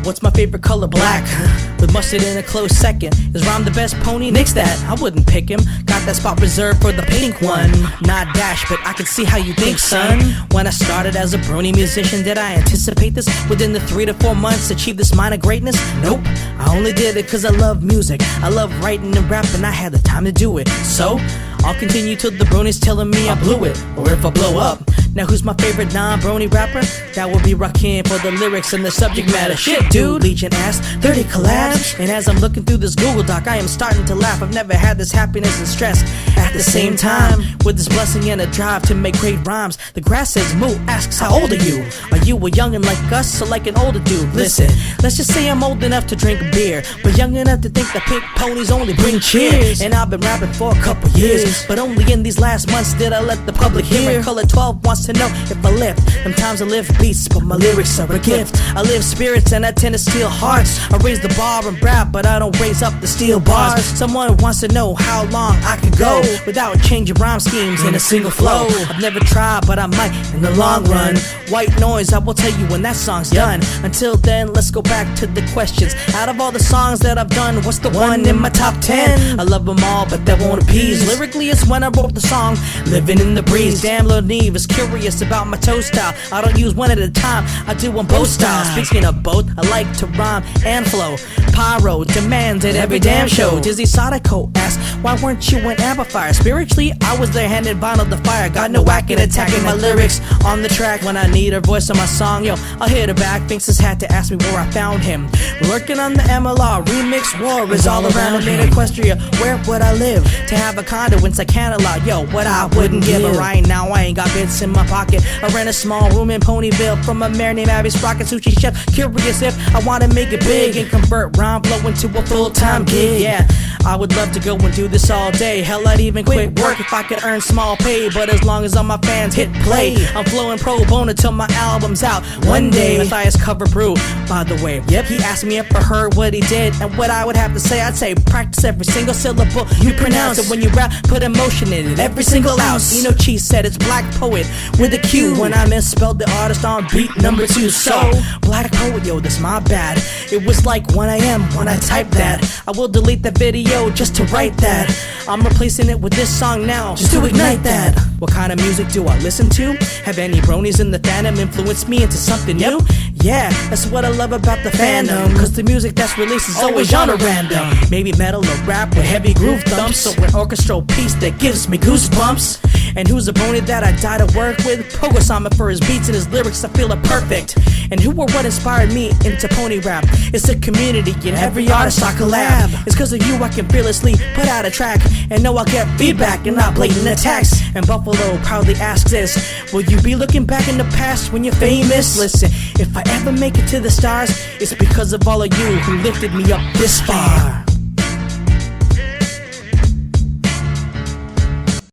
What's my favorite color? Black. With mustard in a close second. Is Rhyme the best pony? Nix that. I wouldn't pick him. Got that spot reserved for the pink one. Not Dash, but I can see how you think, son. When I started as a brony musician, did I anticipate this? Within the 3 to 4 months, achieve this minor greatness? Nope. I only did it cause I love music. I love writing and rapping. I had the time to do it. So I'll continue till the bronies telling me I blew it, or if I blow up. Now who's my favorite non-brony rapper? That would be Rakim for the lyrics and the subject matter. Shit, dude, Legion asked 30 collabs. And as I'm looking through this Google Doc, I am starting to laugh. I've never had this happiness and stress at the same time. With this blessing and a drive to make great rhymes. The grass says moo, asks how old are you? Are you a youngin' like us or like an older dude? Listen, let's just say I'm old enough to drink beer, but young enough to think that pink ponies only bring cheers. And I've been rapping for a couple years, but only in these last months did I let the public hear. And Color 12 wants to know if I lift. Sometimes I lift beats, but my lyrics are a gift. I live spirits and I tend to steal hearts. I raise the bar and rap, but I don't raise up the steel bars. Someone wants to know how long I could go without changing rhyme schemes in a single flow. I've never tried, but I might in the long run. White Noise, I will tell you when that song's done. Until then, let's go back to the questions. Out of all the songs that I've done, what's the one in my top 10? I love them all, but that won't appease. Lyrically, it's when I wrote the song Living in the Breeze. Damn, Lil Neve is curious about my toe style. I don't use one at a time, I do on both styles. Speaking of both, I like to rhyme and flow. Pyro demands at every damn show. Dizzy Sadako asks, why weren't you an amplifier? Spiritually, I was there handing vinyl the fire. Got no whack at attacking my lyrics on the track. When I need a voice on my song, yo, I'll hit her back. Finks had to ask me where I found him. Working on the MLR remix, war is all around me in Equestria. Where would I live to have a condo in Canada? Yo, what I wouldn't give. But right now I ain't got bits in my pocket. I rent a small room in Ponyville from a mayor named Abby Sprocket, sushi chef. Curious if I want to make it big and convert rhyme flow into a full-time gig. Yeah, I would love to go and do this all day. Hell, I'd even quit work if I could earn small pay. But as long as all my fans hit play, I'm flowing pro bono till my album's out one day. Matthias Cover Brew, by the way. Yep, he asked me if I heard what he did and what I would have to say. I'd say practice every single syllable you pronounce. And when you rap, put emotion in it, every single ounce. You know, Cheese said it's Black Poet with a Q when I misspelled the artist on beat number 2. So, Black Poet, yo, that's my bad. It was like 1 AM when I typed that. I will delete that video just to write that. I'm replacing it with this song now, just to ignite that. What kind of music do I listen to? Have any bronies in the fandom influenced me into something new? Yeah, that's what I love about the fandom, cause the music that's released is always genre random. Maybe metal or rap with heavy groove thumps, or an orchestral piece that gives me goosebumps. And who's a brony that I die to work with? Pogo Sama for his beats and his lyrics, I feel are perfect. And who or what inspired me into pony rap? It's the community and every artist I collab. It's cause of you I can fearlessly put out a track and know I'll get feedback and not blatant attacks. And Buffalo proudly asks this, will you be looking back in the past when you're famous? Listen, if I ever make it to the stars, it's because of all of you who lifted me up this far.